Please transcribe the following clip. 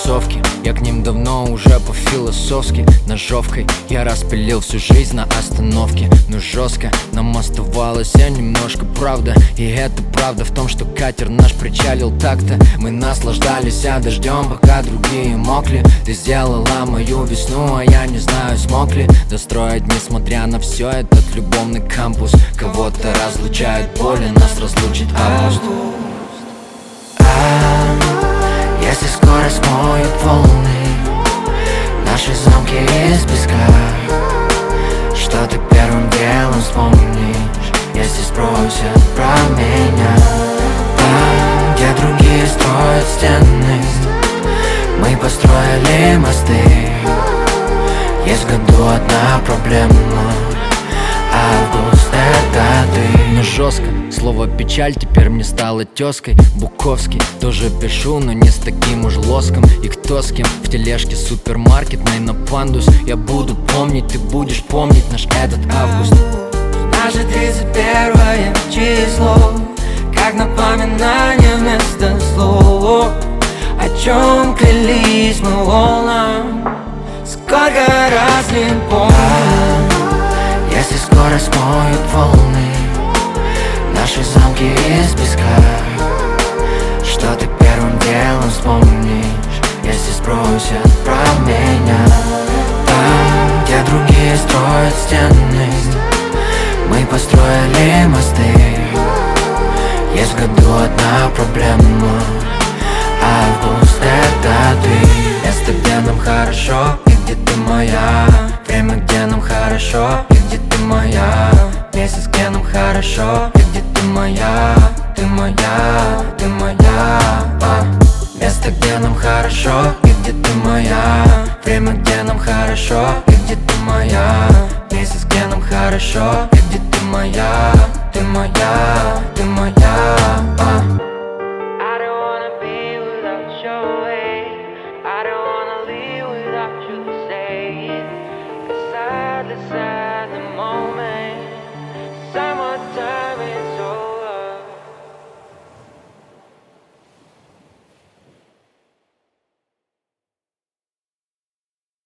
кроссовки. Я к ним давно уже по-философски. Ножовкой я распилил всю жизнь на остановке. Но жестко нам оставалось немножко правда. И это правда в том, что катер наш причалил так-то. Мы наслаждались дождем, пока другие мокли. Ты сделала мою весну, а я не знаю, смог ли достроить, несмотря на все, этот любовный кампус. Кого-то разлучает боли, нас разлучит август. Если скоро смоют волны наши замки из песка, что ты первым делом вспомнишь, если спросят про меня? Там, где другие строят стены, мы построили мосты. Есть в году одна проблема: август — это ты. Но жестко, слово печаль теперь мне стало тезкой. Буковский тоже пишу, но не с таким уж лоском. И кто с кем в тележке супермаркетной на пандус. Я буду помнить, ты будешь помнить наш этот август. Наше 31 число, как напоминание вместо слов. О чем клялись мы волнам, сколько раз не помню. Если скоро смоют волны наши замки из песка, что ты первым делом вспомнишь, если спросят про меня? Там, где другие строят стены, мы построили мосты. Есть в году одна проблема: август — это ты. Место, где нам хорошо, и где ты моя. Время, где нам хорошо, и где ты моя. Месяц, где нам хорошо, и где ты моя. Ты моя, ты моя. Место, где нам хорошо, и где ты моя. Время, где нам хорошо, и где ты моя. Месяц, где нам хорошо, и где ты моя. Ты моя, ты моя.